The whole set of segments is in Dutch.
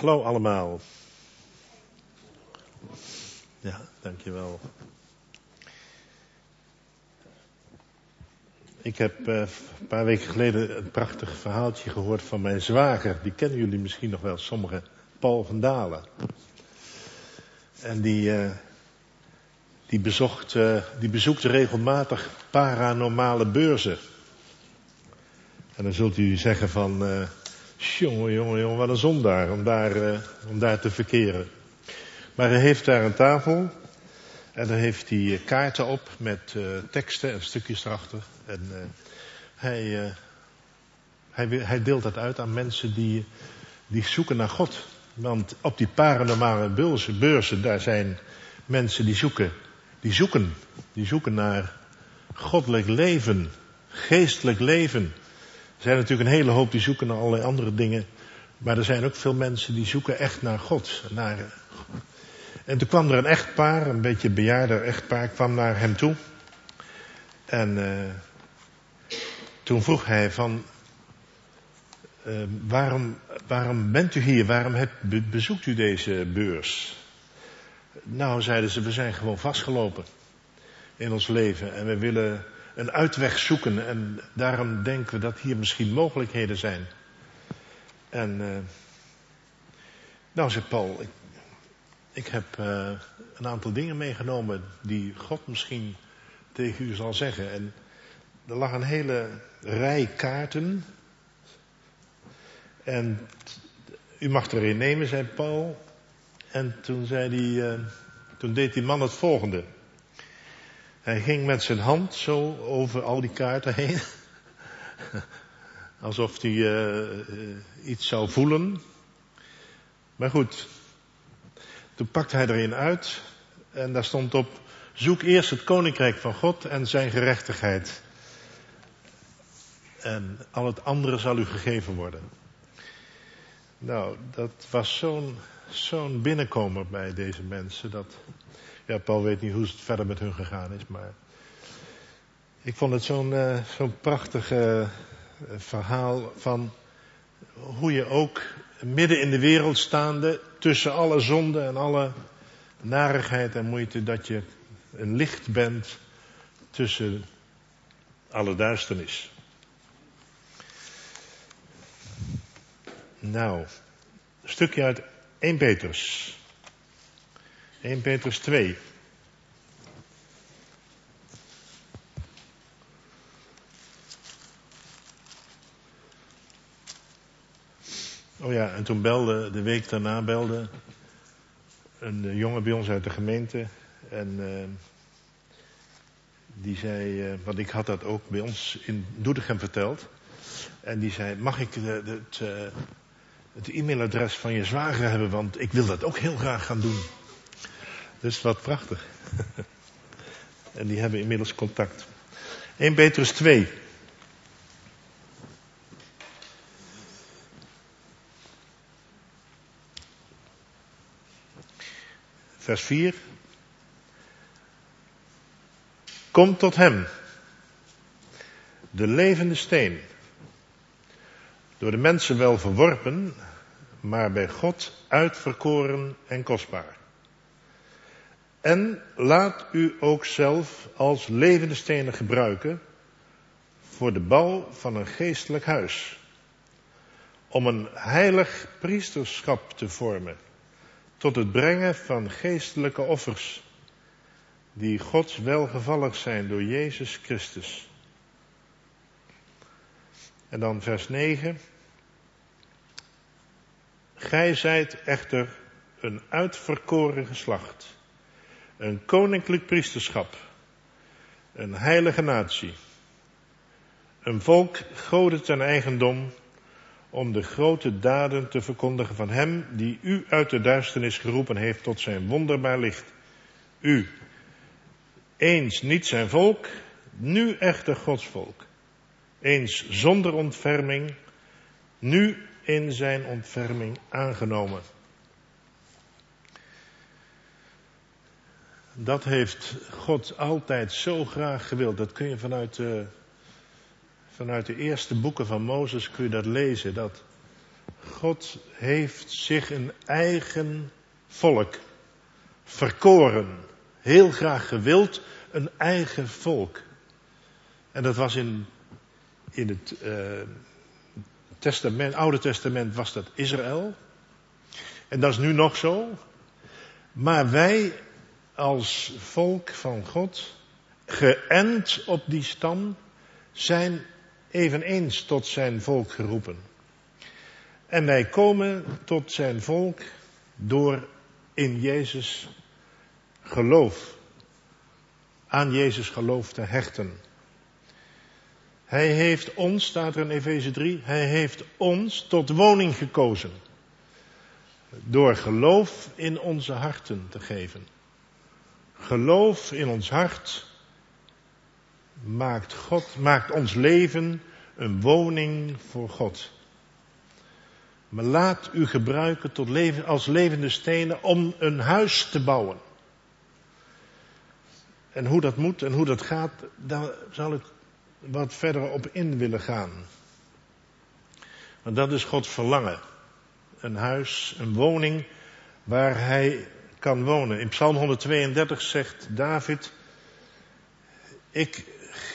Hallo allemaal. Ja, dankjewel. Ik heb een paar weken geleden een prachtig verhaaltje gehoord van mijn zwager. Die kennen jullie misschien nog wel, sommigen. Paul van Dalen. En die bezoekt regelmatig paranormale beurzen. En dan zult u zeggen van, jongen, wat een zondaar om daar te verkeren. Maar hij heeft daar een tafel en daar heeft hij kaarten op met teksten en stukjes erachter. En hij deelt dat uit aan mensen die zoeken naar God. Want op die paranormale beurzen, daar zijn mensen die zoeken naar goddelijk leven, geestelijk leven. Er zijn natuurlijk een hele hoop die zoeken naar allerlei andere dingen. Maar er zijn ook veel mensen die zoeken echt naar God. En toen kwam er een echtpaar, een beetje bejaarder echtpaar, kwam naar hem toe. En toen vroeg hij van, waarom bent u hier? Waarom bezoekt u deze beurs? Nou, zeiden ze, we zijn gewoon vastgelopen in ons leven. En we willen een uitweg zoeken. En daarom denken we dat hier misschien mogelijkheden zijn. En nou, zei Paul, ik heb een aantal dingen meegenomen die God misschien tegen u zal zeggen. En er lag een hele rij kaarten. En u mag er een nemen, zei Paul. En toen deed die man het volgende. Hij ging met zijn hand zo over al die kaarten heen. Alsof hij iets zou voelen. Maar goed. Toen pakte hij er een uit. En daar stond op: zoek eerst het koninkrijk van God en zijn gerechtigheid. En al het andere zal u gegeven worden. Nou, dat was zo'n binnenkomer bij deze mensen. Ja, Paul weet niet hoe het verder met hun gegaan is, maar ik vond het zo'n prachtig verhaal van hoe je ook midden in de wereld staande, tussen alle zonde en alle narigheid en moeite, dat je een licht bent tussen alle duisternis. Nou, een stukje uit 1 Petrus. 1 Petrus 2. Oh ja, en toen de week daarna belde een jongen bij ons uit de gemeente. En die zei, want ik had dat ook bij ons in Doetinchem verteld. En die zei, mag ik het e-mailadres van je zwager hebben, want ik wil dat ook heel graag gaan doen. Dus wat prachtig. En die hebben inmiddels contact. 1 Petrus 2. Vers 4. Kom tot hem, de levende steen, door de mensen wel verworpen, maar bij God uitverkoren en kostbaar. En laat u ook zelf als levende stenen gebruiken voor de bouw van een geestelijk huis, om een heilig priesterschap te vormen, tot het brengen van geestelijke offers, die Gods welgevallig zijn door Jezus Christus. En dan vers 9. Gij zijt echter een uitverkoren geslacht, een koninklijk priesterschap, een heilige natie, een volk Gode ten eigendom, om de grote daden te verkondigen van hem die u uit de duisternis geroepen heeft tot zijn wonderbaar licht. U, eens niet zijn volk, nu echter Gods volk. Eens zonder ontferming, nu in zijn ontferming aangenomen. Dat heeft God altijd zo graag gewild. Dat kun je vanuit de eerste boeken van Mozes kun je dat lezen. Dat God heeft zich een eigen volk verkoren. Heel graag gewild, een eigen volk. En dat was in het Oude Testament was dat Israël. En dat is nu nog zo. Maar wij als volk van God, geënt op die stam, zijn eveneens tot zijn volk geroepen. En wij komen tot zijn volk door in Jezus geloof, aan Jezus geloof te hechten. Hij heeft ons, staat er in Efeze 3, hij heeft ons tot woning gekozen. Door geloof in onze harten te geven. Geloof in ons hart maakt ons leven een woning voor God. Maar laat u gebruiken als levende stenen om een huis te bouwen. En hoe dat moet en hoe dat gaat, daar zal ik wat verder op in willen gaan. Want dat is Gods verlangen. Een huis, een woning waar hij kan wonen. In Psalm 132 zegt David, ik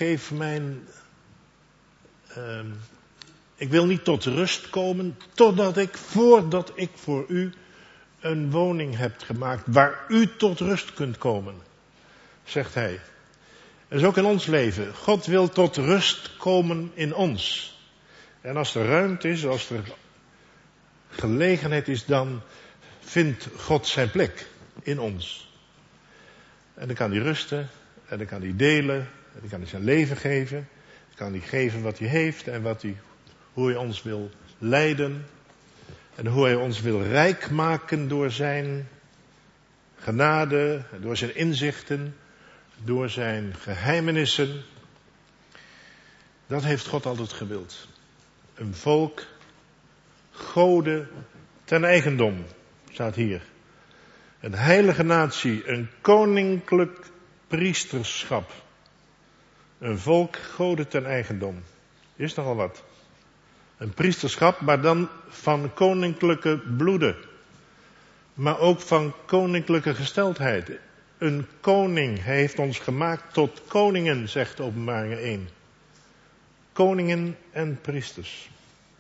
wil niet tot rust komen voordat ik voor u een woning heb gemaakt waar u tot rust kunt komen, zegt hij. Dat is ook in ons leven. God wil tot rust komen in ons. En als er ruimte is, als er gelegenheid is, dan vindt God zijn plek in ons. En dan kan hij rusten, en dan kan hij delen, en dan kan hij zijn leven geven. Dan kan hij geven wat hij heeft en hoe hij ons wil leiden. En hoe hij ons wil rijk maken door zijn genade, door zijn inzichten, door zijn geheimenissen. Dat heeft God altijd gewild. Een volk, goden ten eigendom, staat hier. Een heilige natie, een koninklijk priesterschap. Een volk, goden ten eigendom. Is nogal wat. Een priesterschap, maar dan van koninklijke bloeden. Maar ook van koninklijke gesteldheid. Een koning, hij heeft ons gemaakt tot koningen, zegt Openbaringen 1. Koningen en priesters.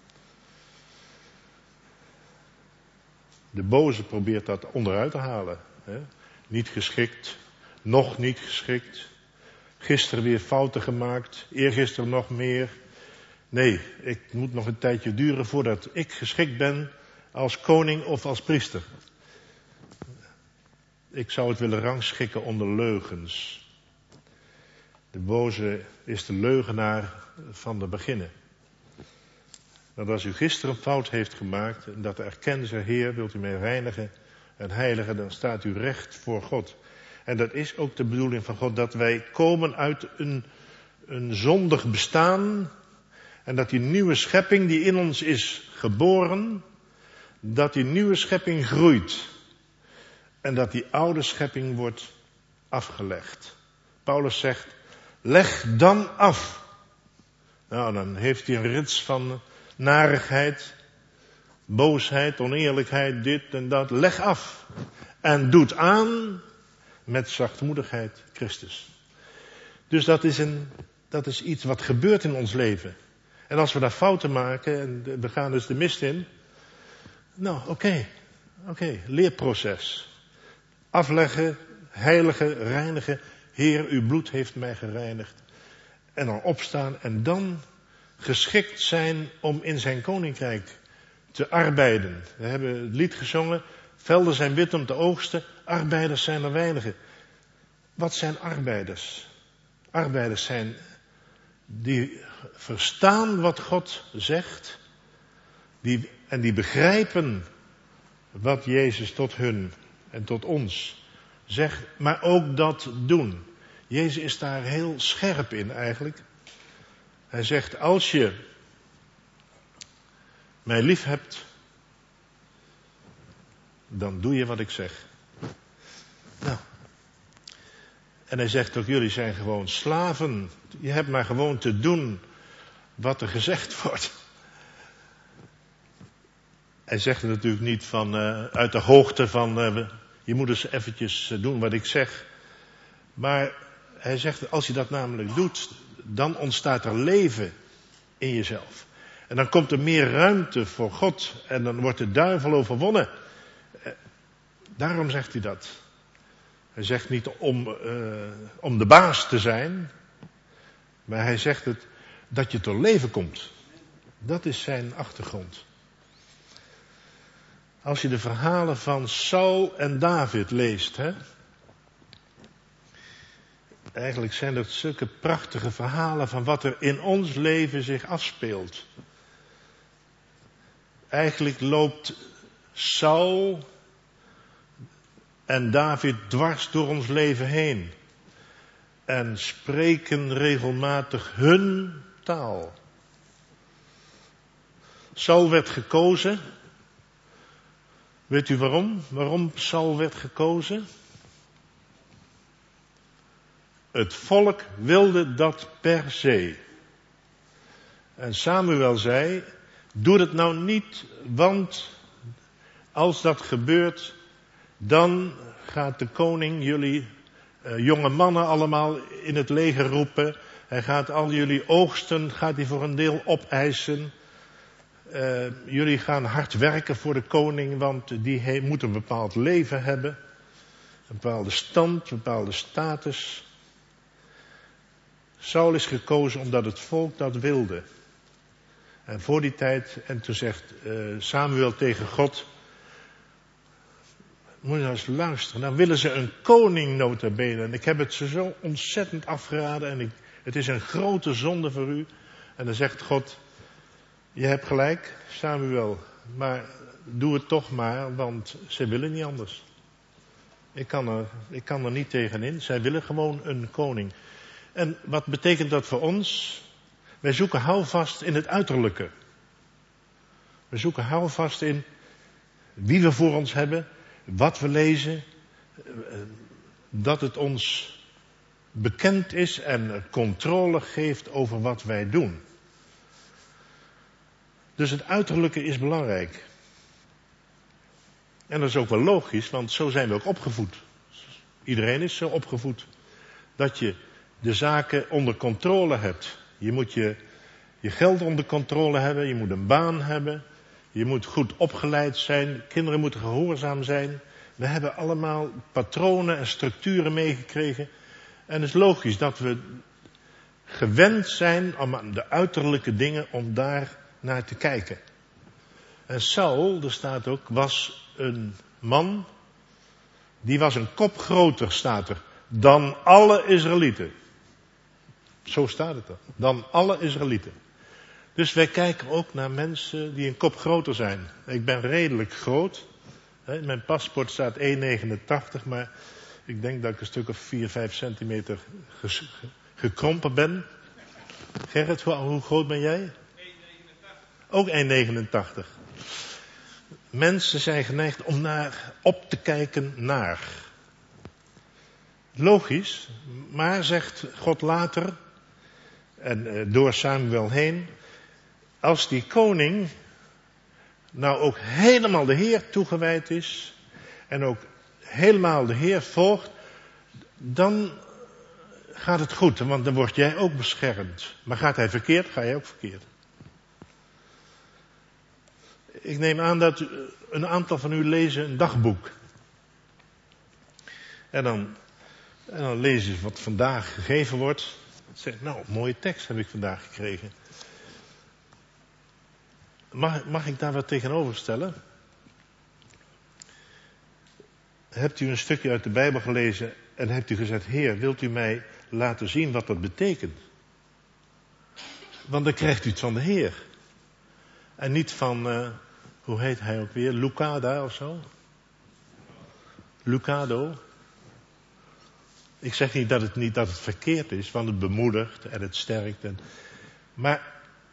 De boze probeert dat onderuit te halen. Hè? Niet geschikt, nog niet geschikt. Gisteren weer fouten gemaakt, eergisteren nog meer. Nee, het moet nog een tijdje duren voordat ik geschikt ben als koning of als priester. Ik zou het willen rangschikken onder leugens. De boze is de leugenaar van de beginnen. Dat als u gisteren een fout heeft gemaakt en dat erkent, zegt Heer, wilt u mij reinigen en heiligen, dan staat u recht voor God. En dat is ook de bedoeling van God, dat wij komen uit een zondig bestaan en dat die nieuwe schepping die in ons is geboren, dat die nieuwe schepping groeit. En dat die oude schepping wordt afgelegd. Paulus zegt, leg dan af. Nou, dan heeft hij een rits van narigheid, boosheid, oneerlijkheid, dit en dat. Leg af. En doet aan met zachtmoedigheid Christus. Dus dat is iets wat gebeurt in ons leven. En als we daar fouten maken, en we gaan dus de mist in. Nou, oké, leerproces. Afleggen, heiligen, reinigen. Heer, uw bloed heeft mij gereinigd. En dan opstaan en dan geschikt zijn om in zijn koninkrijk te arbeiden. We hebben het lied gezongen. Velden zijn wit om te oogsten, arbeiders zijn er weinigen. Wat zijn arbeiders? Arbeiders zijn die verstaan wat God zegt. Die begrijpen wat Jezus tot hun en tot ons zegt, maar ook dat doen. Jezus is daar heel scherp in eigenlijk. Hij zegt, als je mij lief hebt, dan doe je wat ik zeg. Nou. En hij zegt ook, jullie zijn gewoon slaven. Je hebt maar gewoon te doen wat er gezegd wordt. Hij zegt het natuurlijk niet van uit de hoogte van je moet eens eventjes doen wat ik zeg. Maar hij zegt, als je dat namelijk doet, dan ontstaat er leven in jezelf. En dan komt er meer ruimte voor God en dan wordt de duivel overwonnen. Daarom zegt hij dat. Hij zegt niet om de baas te zijn, maar hij zegt het dat je tot leven komt. Dat is zijn achtergrond. Als je de verhalen van Saul en David leest, hè? Eigenlijk zijn dat zulke prachtige verhalen van wat er in ons leven zich afspeelt. Eigenlijk loopt Saul en David dwars door ons leven heen. En spreken regelmatig hun taal. Saul werd gekozen. Weet u waarom? Waarom Saul werd gekozen? Het volk wilde dat per se. En Samuel zei, doe het nou niet, want als dat gebeurt, dan gaat de koning jullie jonge mannen allemaal in het leger roepen. Hij gaat al jullie oogsten, gaat hij voor een deel opeisen. Jullie gaan hard werken voor de koning, want die moet een bepaald leven hebben. Een bepaalde stand, een bepaalde status. Saul is gekozen omdat het volk dat wilde. En voor die tijd, en toen zegt Samuel tegen God, moet je nou eens luisteren, dan willen ze een koning nota bene. En ik heb het ze zo ontzettend afgeraden en het is een grote zonde voor u. En dan zegt God, je hebt gelijk Samuel, maar doe het toch maar, want ze willen niet anders. Ik kan er niet tegenin, zij willen gewoon een koning. En wat betekent dat voor ons? Wij zoeken houvast in het uiterlijke. We zoeken houvast in wie we voor ons hebben, wat we lezen, dat het ons bekend is en controle geeft over wat wij doen. Dus het uiterlijke is belangrijk. En dat is ook wel logisch, want zo zijn we ook opgevoed. Iedereen is zo opgevoed. Dat je de zaken onder controle hebt. Je moet je geld onder controle hebben, je moet een baan hebben. Je moet goed opgeleid zijn, kinderen moeten gehoorzaam zijn. We hebben allemaal patronen en structuren meegekregen. En het is logisch dat we gewend zijn om aan de uiterlijke dingen, om daar naar te kijken. En Saul, er staat ook, was een man, die was een kop groter, staat er, dan alle Israëlieten. Zo staat het er, dan alle Israëlieten. Dus wij kijken ook naar mensen die een kop groter zijn. Ik ben redelijk groot. In mijn paspoort staat 1,89, maar ik denk dat ik een stuk of 4-5 centimeter gekrompen ben. Gerrit, hoe groot ben jij? 1,89. Ook 1,89. Mensen zijn geneigd om op te kijken naar. Logisch, maar zegt God later, en door Samuel heen, als die koning nou ook helemaal de Heer toegewijd is en ook helemaal de Heer volgt, dan gaat het goed, want dan word jij ook beschermd. Maar gaat hij verkeerd, ga jij ook verkeerd. Ik neem aan dat een aantal van u lezen een dagboek. En dan lezen ze wat vandaag gegeven wordt. Zeg, nou, mooie tekst heb ik vandaag gekregen. Mag ik daar wat tegenover stellen? Hebt u een stukje uit de Bijbel gelezen en hebt u gezegd, Heer, wilt u mij laten zien wat dat betekent? Want dan krijgt u het van de Heer. En niet van, hoe heet hij ook weer, Lucada of zo? Lucado. Ik zeg niet dat het verkeerd is, want het bemoedigt en het sterkt. Maar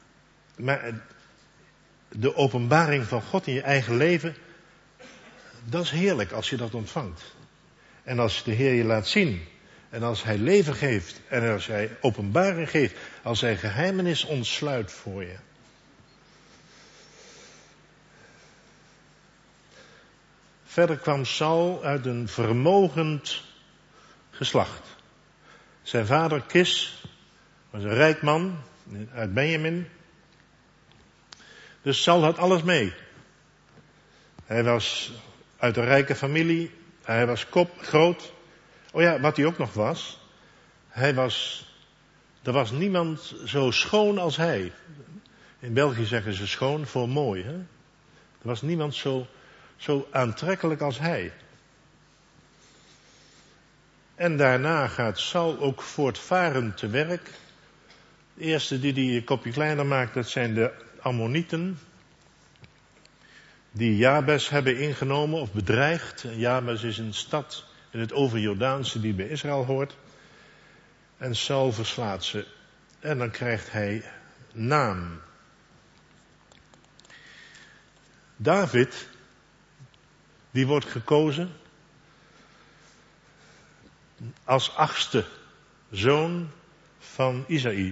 de openbaring van God in je eigen leven, dat is heerlijk als je dat ontvangt. En als de Heer je laat zien, en als Hij leven geeft, en als Hij openbaring geeft, als Hij geheimenis ontsluit voor je. Verder kwam Saul uit een vermogend geslacht. Zijn vader Kis was een rijk man uit Benjamin. Dus Saul had alles mee. Hij was uit een rijke familie. Hij was groot. Oh ja, wat hij ook nog was. Er was niemand zo schoon als hij. In België zeggen ze schoon voor mooi. Hè? Er was niemand zo aantrekkelijk als hij. En daarna gaat Saul ook voortvarend te werk. De eerste die een kopje kleiner maakt, dat zijn de Ammonieten. Die Jabes hebben ingenomen of bedreigd. Jabes is een stad in het overjordaanse die bij Israël hoort. En Saul verslaat ze. En dan krijgt hij naam. David, die wordt gekozen als 8e zoon van Isaï.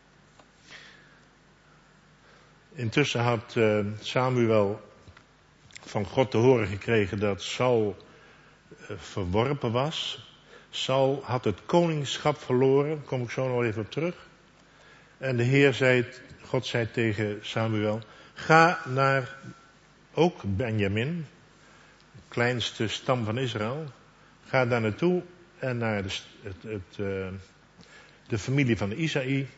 Intussen had Samuel van God te horen gekregen dat Saul verworpen was. Saul had het koningschap verloren, daar kom ik zo nog even op terug. En God zei tegen Samuel, ga naar ook Benjamin, de kleinste stam van Israël. Ga daar naartoe en naar de familie van Isaï.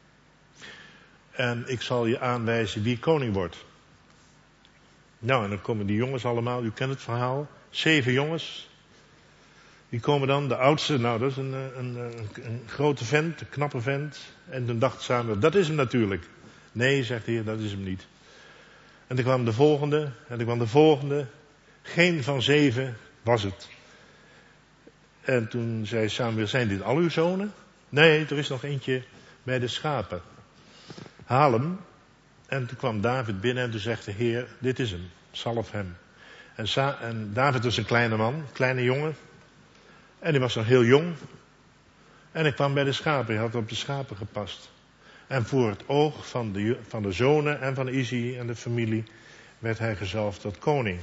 En ik zal je aanwijzen wie koning wordt. Nou, en dan komen die jongens allemaal, u kent het verhaal. 7 jongens. Die komen dan, de oudste, nou dat is een grote vent, een knappe vent. En toen dacht Samuel, dat is hem natuurlijk. Nee, zegt de Heer, dat is hem niet. En toen kwam de volgende, en toen kwam de volgende. Geen van 7 was het. En toen zei Samuel, zijn dit al uw zonen? Nee, er is nog eentje bij de schapen. Haal hem. En toen kwam David binnen en toen zegt de Heer, dit is hem, zalf hem. En David was een kleine man, kleine jongen. En hij was nog heel jong. En hij kwam bij de schapen, hij had op de schapen gepast. En voor het oog van de zonen en van Isaï en de familie werd hij gezalfd tot koning.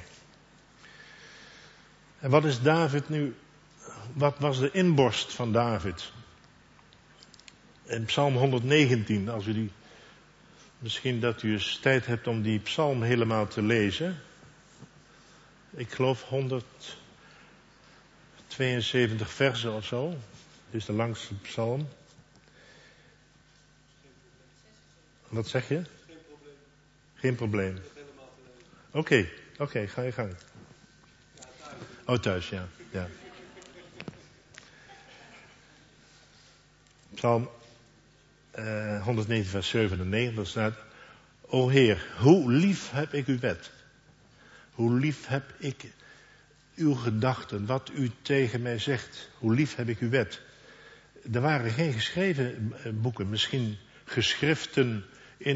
En wat is David nu? Wat was de inborst van David? In Psalm 119, als u die, misschien dat u eens tijd hebt om die psalm helemaal te lezen. Ik geloof 172 versen of zo. Dit is de langste psalm. Wat zeg je? Geen probleem. Oké, ga je gang. Oh, thuis, ja. Psalm 119 vers 7 en 9, daar staat: O Heer, hoe lief heb ik uw wet. Hoe lief heb ik uw gedachten, wat u tegen mij zegt. Hoe lief heb ik uw wet. Er waren geen geschreven boeken, misschien geschriften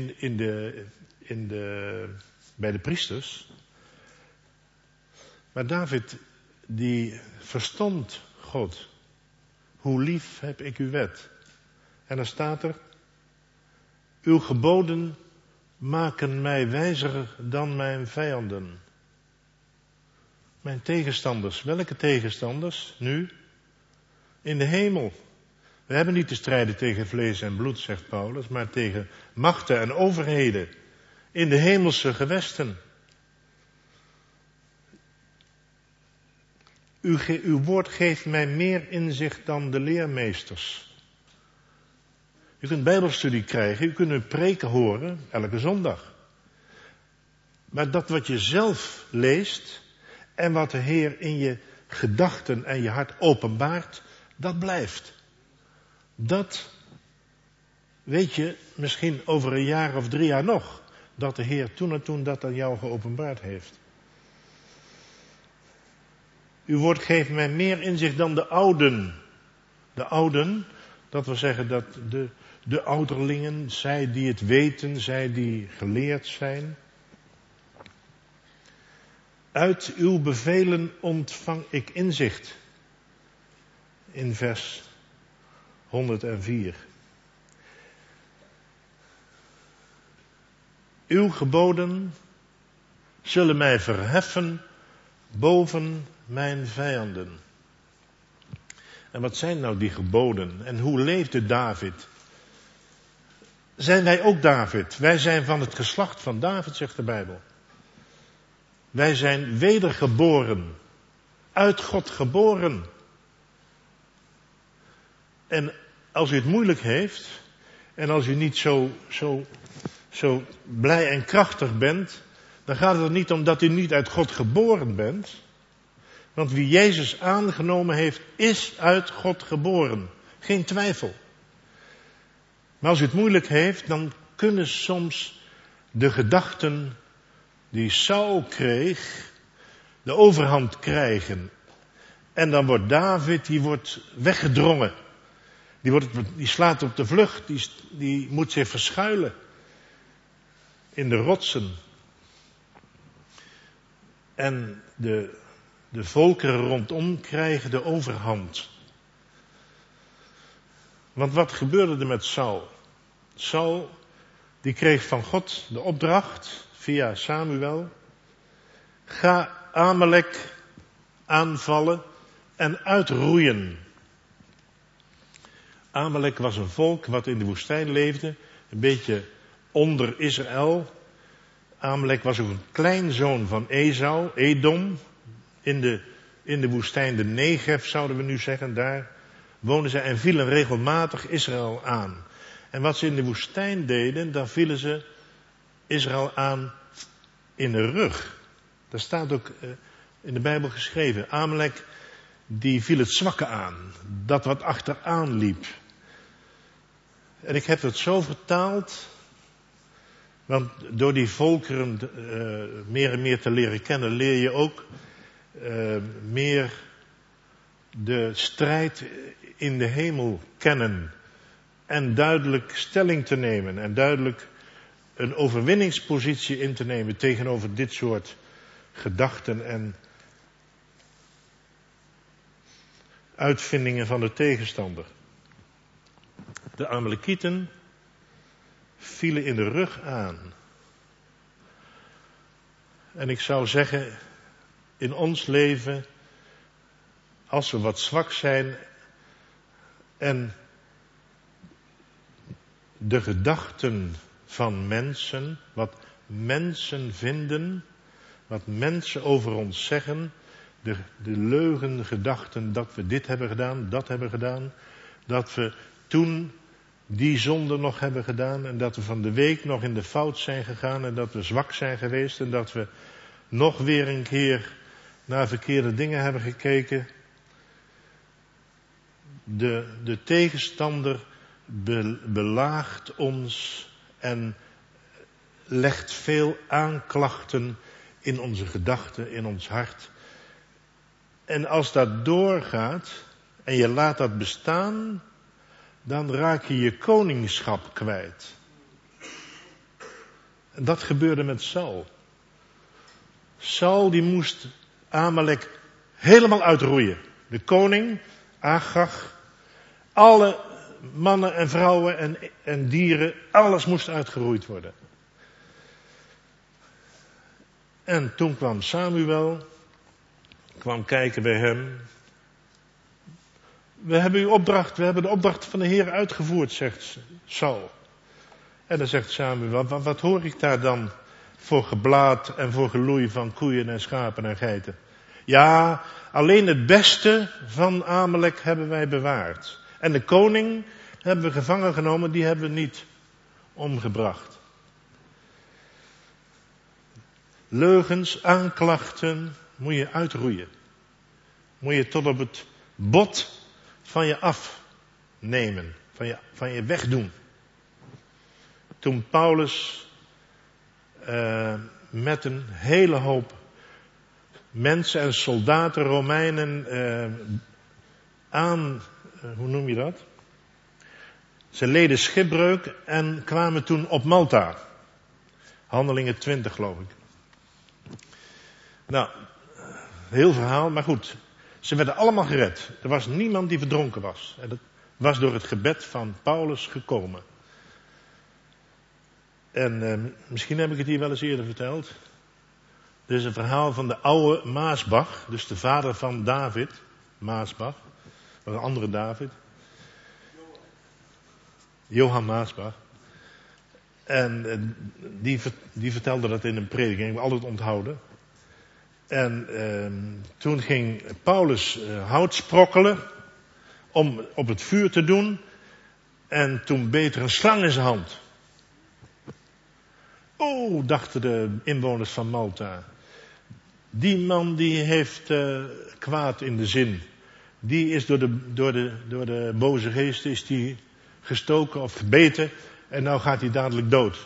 bij de priesters. Maar David, die verstond God. Hoe lief heb ik uw wet. En dan staat er: uw geboden maken mij wijzer dan mijn vijanden. Mijn tegenstanders. Welke tegenstanders nu? In de hemel. We hebben niet te strijden tegen vlees en bloed, zegt Paulus, maar tegen machten en overheden. In de hemelse gewesten. Uw woord geeft mij meer inzicht dan de leermeesters. U kunt bijbelstudie krijgen, u kunt een preken horen, elke zondag. Maar dat wat je zelf leest en wat de Heer in je gedachten en je hart openbaart, dat blijft. Dat weet je misschien over een jaar of 3 jaar nog, dat de Heer toen en toen dat aan jou geopenbaard heeft. Uw woord geeft mij meer inzicht dan de ouden. De ouden, dat wil zeggen dat de ouderlingen, zij die het weten, zij die geleerd zijn. Uit uw bevelen ontvang ik inzicht. In vers 104. Uw geboden zullen mij verheffen boven mijn vijanden. En wat zijn nou die geboden? En hoe leefde David? Zijn wij ook David? Wij zijn van het geslacht van David, zegt de Bijbel. Wij zijn wedergeboren. Uit God geboren. En als u het moeilijk heeft, en als u niet zo blij en krachtig bent, dan gaat het er niet om dat u niet uit God geboren bent. Want wie Jezus aangenomen heeft, is uit God geboren. Geen twijfel. Maar als u het moeilijk heeft, dan kunnen soms de gedachten die Saul kreeg, de overhand krijgen. En dan wordt David, die wordt weggedrongen. Die slaat op de vlucht, die moet zich verschuilen. In de rotsen. En de volkeren rondom krijgen de overhand. Want wat gebeurde er met Saul? Saul, die kreeg van God de opdracht, via Samuel. Ga Amalek aanvallen en uitroeien. Amalek was een volk wat in de woestijn leefde, een beetje onder Israël. Amalek was ook een kleinzoon van Esau, Edom. In de woestijn, de Negev zouden we nu zeggen, daar woonden zij en vielen regelmatig Israël aan. En wat ze in de woestijn deden, daar vielen ze Israël aan in de rug. Dat staat ook in de Bijbel geschreven. Amalek, die viel het zwakke aan. Dat wat achteraan liep. En ik heb het zo vertaald. Want door die volkeren meer en meer te leren kennen, leer je ook meer de strijd in de hemel kennen. En duidelijk stelling te nemen. En duidelijk een overwinningspositie in te nemen tegenover dit soort gedachten en uitvindingen van de tegenstander. De Amalekieten vielen in de rug aan. En ik zou zeggen, in ons leven, als we wat zwak zijn en de gedachten van mensen, wat mensen vinden, wat mensen over ons zeggen, de leugengedachten dat we dit hebben gedaan, dat hebben gedaan, dat we toen die zonde nog hebben gedaan en dat we van de week nog in de fout zijn gegaan en dat we zwak zijn geweest en dat we nog weer een keer naar verkeerde dingen hebben gekeken. De tegenstander belaagt ons en legt veel aanklachten in onze gedachten, in ons hart. En als dat doorgaat en je laat dat bestaan, dan raak je je koningschap kwijt. En dat gebeurde met Saul. Saul die moest Amalek helemaal uitroeien. De koning, Agag, alle mannen en vrouwen en dieren, alles moest uitgeroeid worden. En toen kwam Samuel, kwam kijken bij hem. We hebben de opdracht van de Heer uitgevoerd, zegt Saul. En dan zegt Samuel, wat hoor ik daar dan voor geblaat en voor geloei van koeien en schapen en geiten? Ja, alleen het beste van Amalek hebben wij bewaard. En de koning hebben we gevangen genomen, die hebben we niet omgebracht. Leugens, aanklachten moet je uitroeien. Moet je tot op het bot van je afnemen, van je wegdoen. Toen Paulus met een hele hoop mensen en soldaten, Romeinen hoe noem je dat? Ze leden schipbreuk en kwamen toen op Malta. Handelingen 20 geloof ik. Nou, heel verhaal, maar goed. Ze werden allemaal gered. Er was niemand die verdronken was. En dat was door het gebed van Paulus gekomen. En misschien heb ik het hier wel eens eerder verteld. Dit is een verhaal van de oude Maasbach, dus de vader van David, Maasbach. Dat was een andere David. Johan Maasbach. En die vertelde dat in een prediking, ik heb altijd onthouden. En toen ging Paulus hout sprokkelen om op het vuur te doen. En toen beet er een slang in zijn hand. Oh, dachten de inwoners van Malta. Die man die heeft kwaad in de zin. Die is door de boze geest is die gestoken of gebeten. En nou gaat hij dadelijk dood.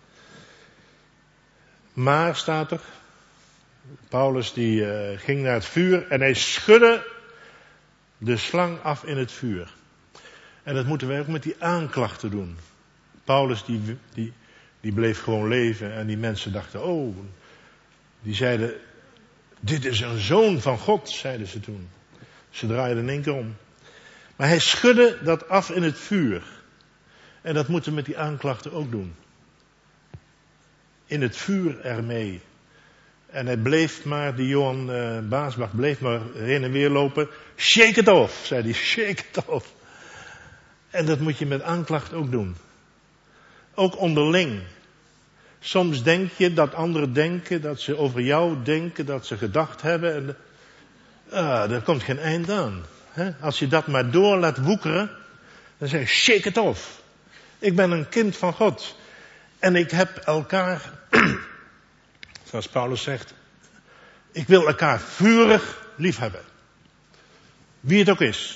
Maar, staat er, Paulus die ging naar het vuur en hij schudde de slang af in het vuur. En dat moeten wij ook met die aanklachten doen. Paulus die bleef gewoon leven en die mensen dachten, oh, die zeiden, dit is een zoon van God, zeiden ze toen. Ze draaiden in één keer om. Maar hij schudde dat af in het vuur. En dat moeten we met die aanklachten ook doen. In het vuur ermee. En hij bleef maar, die Johan Maasbach bleef maar heen en weer lopen. Shake it off, zei hij, shake it off. En dat moet je met aanklacht ook doen. Ook onderling. Soms denk je dat anderen denken, dat ze over jou denken, dat ze gedacht hebben. En er komt geen eind aan. Hè? Als je dat maar door laat woekeren, dan zeg je, shake it off. Ik ben een kind van God. En ik heb elkaar, zoals Paulus zegt, ik wil elkaar vurig lief hebben. Wie het ook is.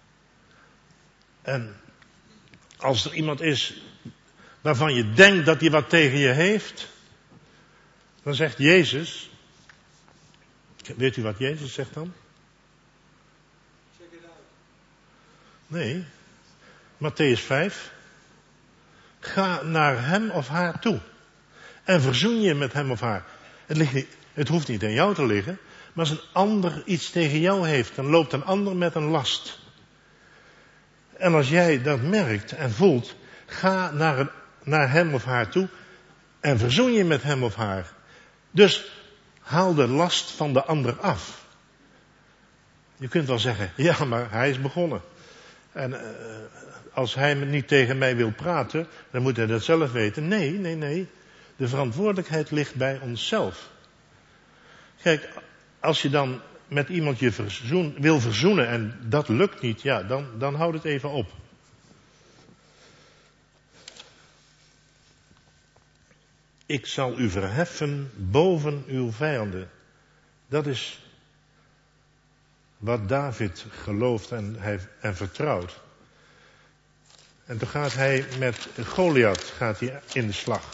En als er iemand is waarvan je denkt dat hij wat tegen je heeft, dan zegt Jezus, weet u wat Jezus zegt dan? Check it out. Nee, Mattheüs 5. Ga naar hem of haar toe. En verzoen je met hem of haar. Het hoeft niet aan jou te liggen. Maar als een ander iets tegen jou heeft, dan loopt een ander met een last. En als jij dat merkt en voelt, ga naar hem of haar toe. En verzoen je met hem of haar. Dus haal de last van de ander af. Je kunt wel zeggen, ja, maar hij is begonnen. En als hij niet tegen mij wil praten, dan moet hij dat zelf weten. Nee. De verantwoordelijkheid ligt bij onszelf. Kijk, als je dan met iemand je wil verzoenen en dat lukt niet, ja, dan houd het even op. Ik zal u verheffen boven uw vijanden. Dat is wat David gelooft en vertrouwt. En toen gaat hij met Goliath in de slag.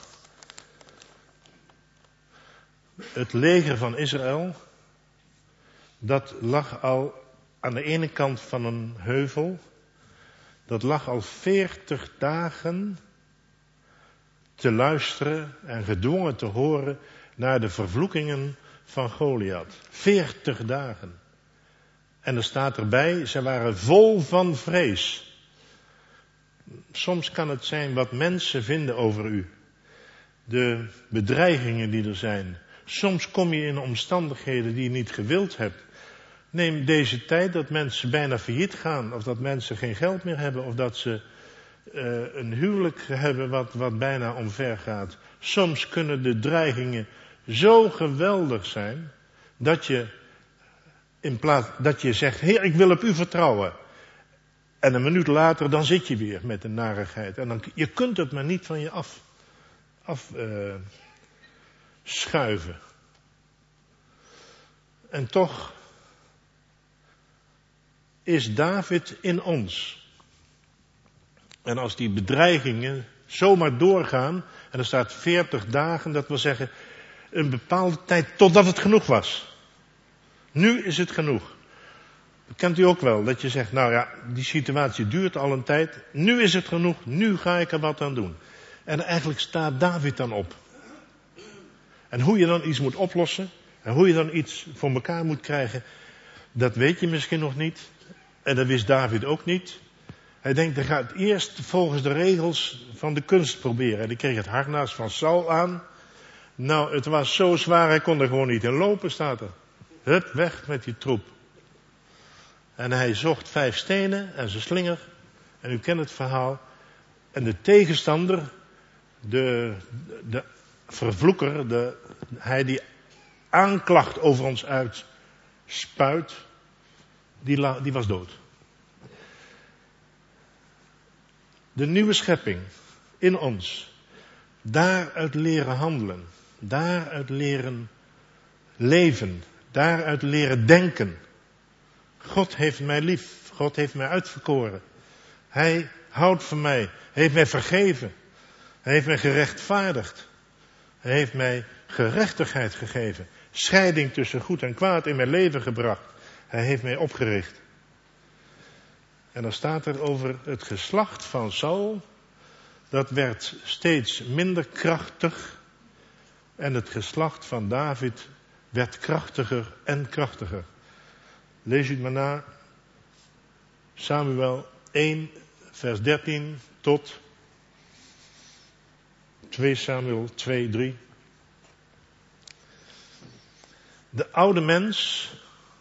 Het leger van Israël, dat lag al aan de ene kant van een heuvel. Dat lag al 40 dagen te luisteren en gedwongen te horen naar de vervloekingen van Goliath. 40 dagen. En er staat erbij, ze waren vol van vrees. Soms kan het zijn wat mensen vinden over u. De bedreigingen die er zijn. Soms kom je in omstandigheden die je niet gewild hebt. Neem deze tijd dat mensen bijna failliet gaan. Of dat mensen geen geld meer hebben. Of dat ze een huwelijk hebben wat bijna omver gaat. Soms kunnen de dreigingen zo geweldig zijn. Dat je zegt, Heer, ik wil op u vertrouwen. En een minuut later, dan zit je weer met een narigheid. En je kunt het maar niet van je schuiven. En toch is David in ons. En als die bedreigingen zomaar doorgaan, en er staat 40 dagen, dat wil zeggen een bepaalde tijd totdat het genoeg was. Nu is het genoeg. Dat kent u ook wel, dat je zegt, nou ja, die situatie duurt al een tijd. Nu is het genoeg, nu ga ik er wat aan doen. En eigenlijk staat David dan op. En hoe je dan iets moet oplossen, en hoe je dan iets voor elkaar moet krijgen, dat weet je misschien nog niet. En dat wist David ook niet. Hij denkt, hij gaat eerst volgens de regels van de kunst proberen. En hij kreeg het harnas van Saul aan. Nou, het was zo zwaar, hij kon er gewoon niet in lopen, staat er. Hup, weg met die troep. En hij zocht 5 stenen en zijn slinger. En u kent het verhaal. En de tegenstander, de vervloeker, hij die aanklacht over ons uitspuit, die was dood. De nieuwe schepping in ons. Daaruit leren handelen. Daaruit leren leven. Daaruit leren denken. God heeft mij lief. God heeft mij uitverkoren. Hij houdt van mij. Hij heeft mij vergeven. Hij heeft mij gerechtvaardigd. Hij heeft mij gerechtigheid gegeven. Scheiding tussen goed en kwaad in mijn leven gebracht. Hij heeft mij opgericht. En dan staat er over het geslacht van Saul. Dat werd steeds minder krachtig. En het geslacht van David werd krachtiger en krachtiger. Lees u het maar na. Samuel 1, vers 13 tot 2 Samuel 2, 3. De oude mens,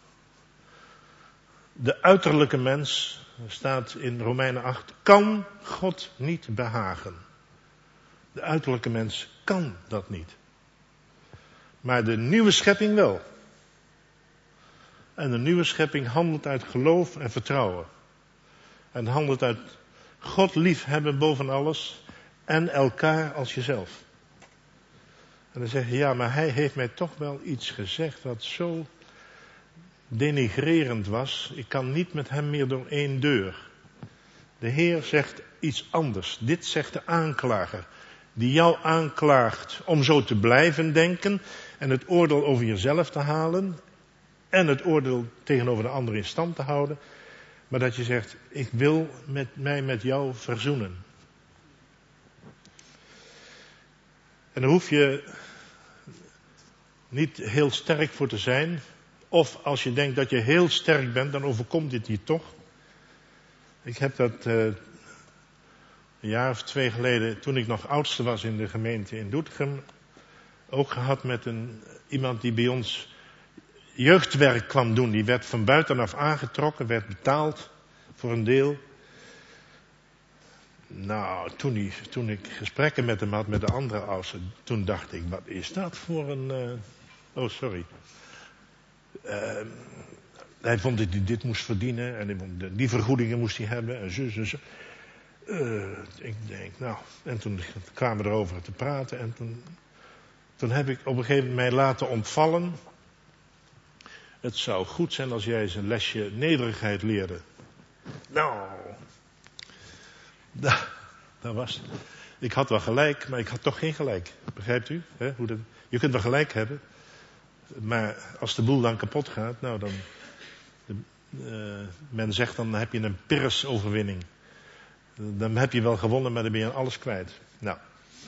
de uiterlijke mens, staat in Romeinen 8, kan God niet behagen. De uiterlijke mens kan dat niet. Maar de nieuwe schepping wel. En de nieuwe schepping handelt uit geloof en vertrouwen. En handelt uit God liefhebben boven alles en elkaar als jezelf. En dan zeg je, ja, maar hij heeft mij toch wel iets gezegd wat zo denigrerend was. Ik kan niet met hem meer door 1 deur. De Heer zegt iets anders. Dit zegt de aanklager. Die jou aanklaagt om zo te blijven denken en het oordeel over jezelf te halen en het oordeel tegenover de ander in stand te houden. Maar dat je zegt, ik wil mij met jou verzoenen. En daar hoef je niet heel sterk voor te zijn. Of als je denkt dat je heel sterk bent, dan overkomt dit je toch. Ik heb dat een jaar of 2 geleden, toen ik nog oudste was in de gemeente in Doetinchem, ook gehad met iemand die bij ons jeugdwerk kwam doen. Die werd van buitenaf aangetrokken, werd betaald voor een deel. Nou, toen ik gesprekken met hem had, met de andere oudsten, toen dacht ik, wat is dat voor een... Hij vond dat hij dit moest verdienen en die vergoedingen moest hij hebben en zo. Ik denk, nou, en toen kwamen we erover te praten en toen heb ik op een gegeven moment mij laten ontvallen. Het zou goed zijn als jij eens een lesje nederigheid leerde. Nou, dat was. Ik had wel gelijk, maar ik had toch geen gelijk. Begrijpt u? Hè? Je kunt wel gelijk hebben, maar als de boel dan kapot gaat, nou dan. Men zegt dan heb je een Pyrrhus-overwinning. Dan heb je wel gewonnen, maar dan ben je alles kwijt. Nou.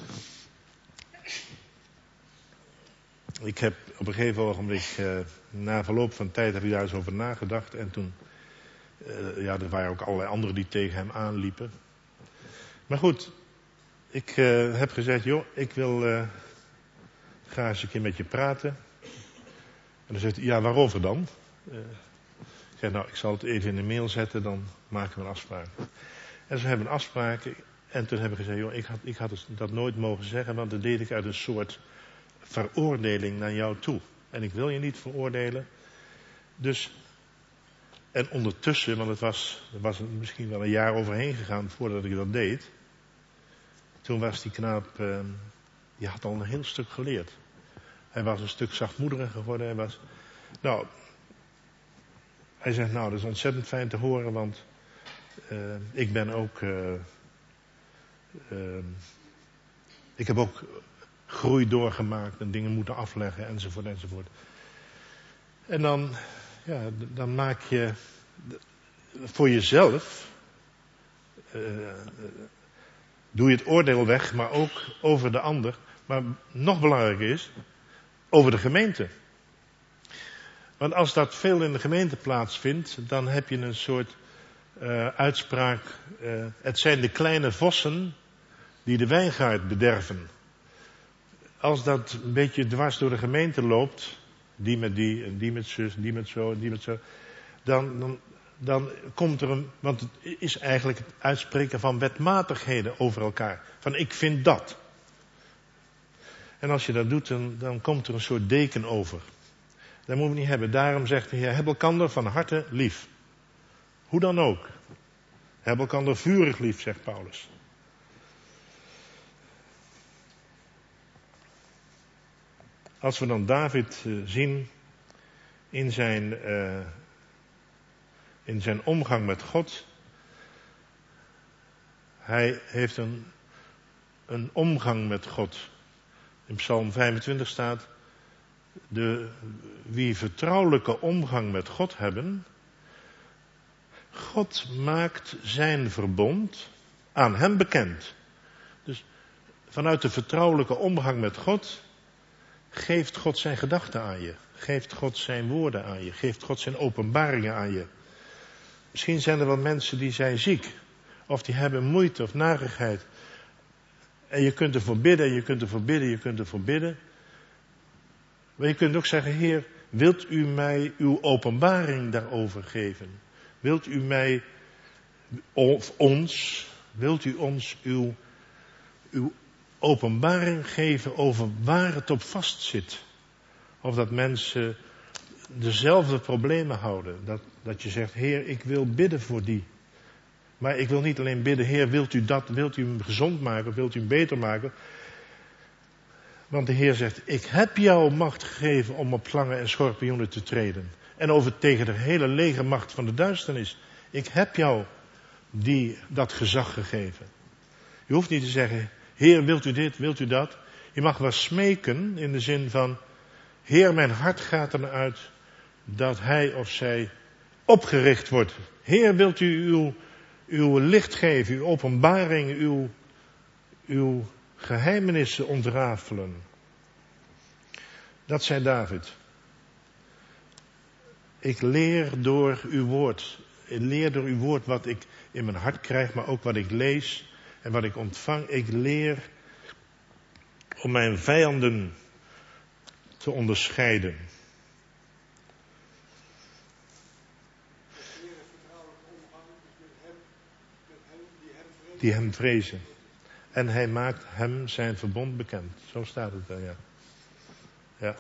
Ik heb op een gegeven ogenblik, na verloop van tijd, heb ik daar eens over nagedacht. En toen, er waren ook allerlei anderen die tegen hem aanliepen. Maar goed, ik heb gezegd, joh, ik wil graag eens een keer met je praten. En dan zegt hij, ja, waarover dan? Ik zeg, nou, ik zal het even in de mail zetten, dan maken we een afspraak. En ze hebben een afspraak. En toen hebben we gezegd, joh, ik had dat nooit mogen zeggen, want dat deed ik uit een soort veroordeling naar jou toe. En ik wil je niet veroordelen. Dus, en ondertussen, want er was misschien wel een jaar overheen gegaan voordat ik dat deed. Toen was die knaap, die had al een heel stuk geleerd. Hij was een stuk zachtmoediger geworden. Hij zegt, nou, dat is ontzettend fijn te horen, want ik ben ook, ik heb ook groei doorgemaakt en dingen moeten afleggen, enzovoort, enzovoort. En dan maak je voor jezelf, doe je het oordeel weg, maar ook over de ander. Maar nog belangrijker is, over de gemeente. Want als dat veel in de gemeente plaatsvindt, dan heb je een soort uitspraak. Het zijn de kleine vossen die de wijngaard bederven. als dat een beetje dwars door de gemeente loopt, die met die, en die met zus, die met zo, en die met zo, dan komt er een, want het is eigenlijk het uitspreken van wetmatigheden over elkaar. Van ik vind dat. En als je dat doet, dan komt er een soort deken over. Dat moeten we niet hebben. Daarom zegt de Heer, heb elkander van harte lief. Hoe dan ook. Heb elkander vurig lief, zegt Paulus. Als we dan David zien in zijn omgang met God. Hij heeft een omgang met God. In Psalm 25 staat, wie vertrouwelijke omgang met God hebben, God maakt zijn verbond aan hem bekend. Dus vanuit de vertrouwelijke omgang met God geeft God zijn gedachten aan je. Geeft God zijn woorden aan je. Geeft God zijn openbaringen aan je. Misschien zijn er wel mensen die zijn ziek. Of die hebben moeite of narigheid. En je kunt ervoor bidden, je kunt ervoor bidden, je kunt ervoor bidden. Maar je kunt ook zeggen, Heer, wilt u mij uw openbaring daarover geven? Wilt u mij, of ons, wilt u ons uw openbaring geven over waar het op vast zit? Of dat mensen dezelfde problemen houden. Dat je zegt, Heer, ik wil bidden voor die. Maar ik wil niet alleen bidden, Heer, wilt u dat, wilt u hem gezond maken, wilt u hem beter maken? Want de Heer zegt, ik heb jou macht gegeven om op slangen en schorpioenen te treden. En tegen de hele legermacht van de duisternis. Ik heb jou dat gezag gegeven. Je hoeft niet te zeggen, Heer, wilt u dit, wilt u dat? Je mag wel smeken in de zin van, Heer, mijn hart gaat ernaar uit dat hij of zij opgericht wordt. Heer, wilt u uw licht geven, uw openbaring, uw geheimenissen ontrafelen. Dat zei David. Ik leer door uw woord. Ik leer door uw woord wat ik in mijn hart krijg, maar ook wat ik lees en wat ik ontvang. Ik leer om mijn vijanden te onderscheiden. Die hem vrezen. En hij maakt hem zijn verbond bekend. Zo staat het er, ja. Ja.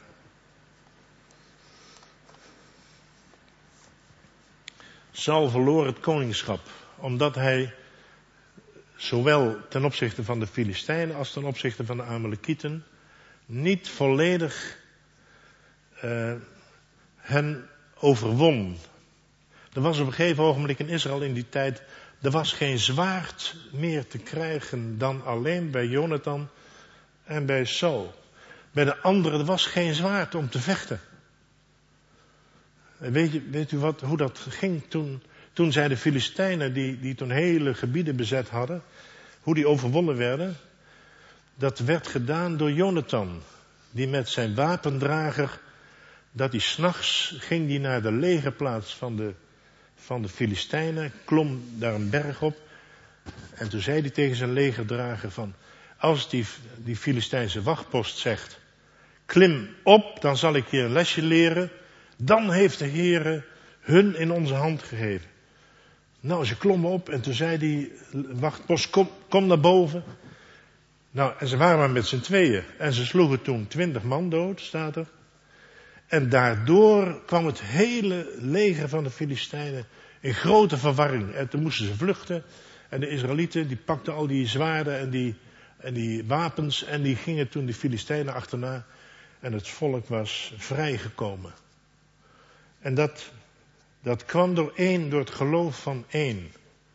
Saul verloor het koningschap, omdat hij zowel ten opzichte van de Filistijnen als ten opzichte van de Amalekieten niet volledig hen overwon. Er was op een gegeven ogenblik in Israël in die tijd, er was geen zwaard meer te krijgen dan alleen bij Jonathan en bij Saul. Bij de anderen, er was geen zwaard om te vechten. Weet u hoe dat ging toen zij de Filistijnen, die toen hele gebieden bezet hadden, hoe die overwonnen werden? Dat werd gedaan door Jonathan, die met zijn wapendrager, dat hij 's nachts ging die naar de legerplaats van de Filistijnen, klom daar een berg op. En toen zei hij tegen zijn legerdrager van, als die Filistijnse wachtpost zegt, klim op, dan zal ik je een lesje leren. Dan heeft de Heere hun in onze hand gegeven. Nou, ze klommen op en toen zei die wachtpost, kom naar boven. Nou, en ze waren maar met z'n tweeën. En ze sloegen toen 20 man dood, staat er. En daardoor kwam het hele leger van de Filistijnen in grote verwarring. En toen moesten ze vluchten. En de Israëlieten, die pakten al die zwaarden en die wapens. En die gingen toen de Filistijnen achterna. En het volk was vrijgekomen. En dat kwam door het geloof van één.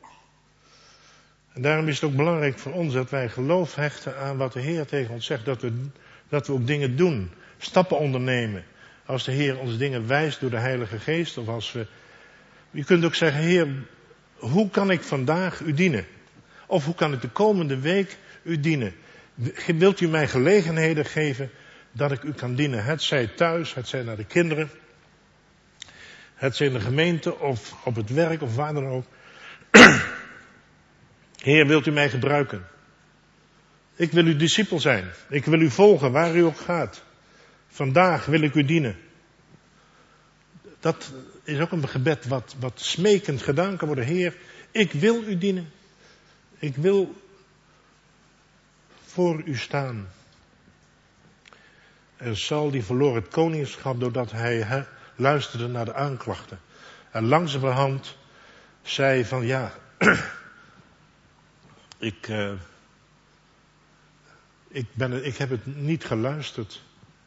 En daarom is het ook belangrijk voor ons dat wij geloof hechten aan wat de Heer tegen ons zegt. Dat we ook dingen doen, stappen ondernemen. Als de Heer ons dingen wijst door de Heilige Geest. Of als je kunt ook zeggen, Heer, hoe kan ik vandaag u dienen? Of hoe kan ik de komende week u dienen? Wilt u mij gelegenheden geven dat ik u kan dienen? Het zij thuis, het zij naar de kinderen. Het zij in de gemeente of op het werk of waar dan ook. Heer, wilt u mij gebruiken? Ik wil uw discipel zijn. Ik wil u volgen waar u ook gaat. Vandaag wil ik u dienen. Dat is ook een gebed wat smekend gedaan kan worden. Heer, ik wil u dienen. Ik wil voor u staan. En Saul die verloor het koningschap doordat hij luisterde naar de aanklachten. En langzamerhand zei van ja, ik heb het niet geluisterd.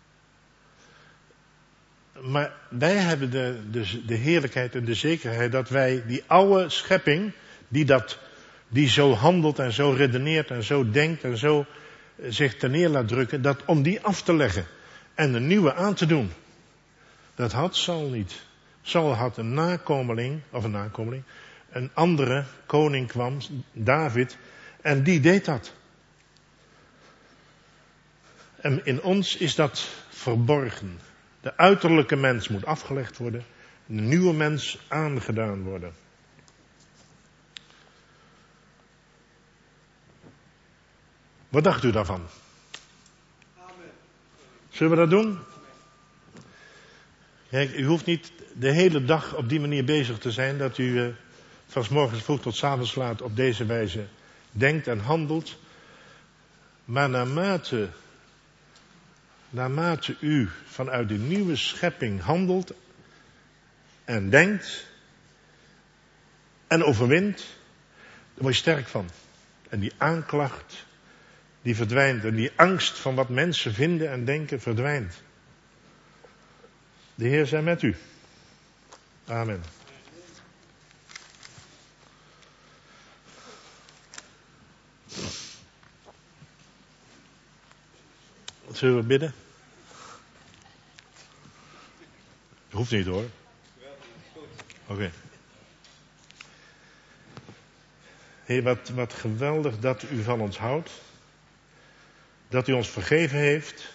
Maar wij hebben de heerlijkheid en de zekerheid dat wij die oude schepping, die zo handelt en zo redeneert en zo denkt en zo zich ten neer laat drukken, dat om die af te leggen en een nieuwe aan te doen. Dat had Saul niet. Saul had een nakomeling, een andere koning kwam, David, en die deed dat. En in ons is dat verborgen. De uiterlijke mens moet afgelegd worden, de nieuwe mens aangedaan worden. Wat dacht u daarvan? Amen. Zullen we dat doen? Kijk, u hoeft niet de hele dag op die manier bezig te zijn, dat u van 's morgens vroeg tot 's avonds laat op deze wijze denkt en handelt. Maar naarmate u vanuit de nieuwe schepping handelt en denkt en overwint, daar word je sterk van. En die aanklacht, die verdwijnt. En die angst van wat mensen vinden en denken verdwijnt. De Heer zij met u. Amen. Zullen we bidden? Dat hoeft niet hoor. Oké. Heer, wat geweldig dat u van ons houdt. Dat u ons vergeven heeft.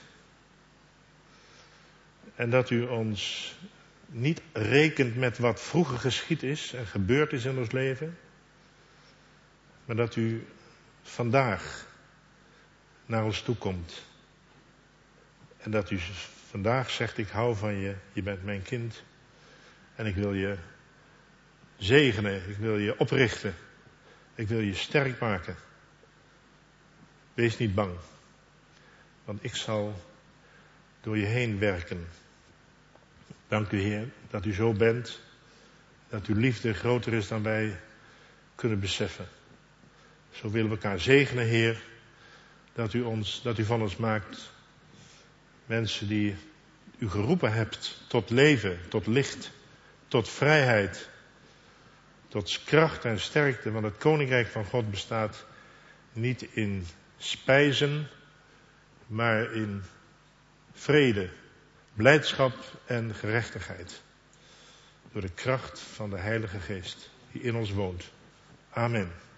En dat u ons niet rekent met wat vroeger geschied is en gebeurd is in ons leven. Maar dat u vandaag naar ons toe komt. En dat u vandaag zegt, ik hou van je, je bent mijn kind. En ik wil je zegenen, ik wil je oprichten. Ik wil je sterk maken. Wees niet bang. Want ik zal door je heen werken. Dank u Heer, dat u zo bent. Dat uw liefde groter is dan wij kunnen beseffen. Zo willen we elkaar zegenen Heer. Dat u van ons maakt mensen die u geroepen hebt tot leven, tot licht, tot vrijheid, tot kracht en sterkte. Want het koninkrijk van God bestaat niet in spijzen, maar in vrede, blijdschap en gerechtigheid. Door de kracht van de Heilige Geest die in ons woont. Amen.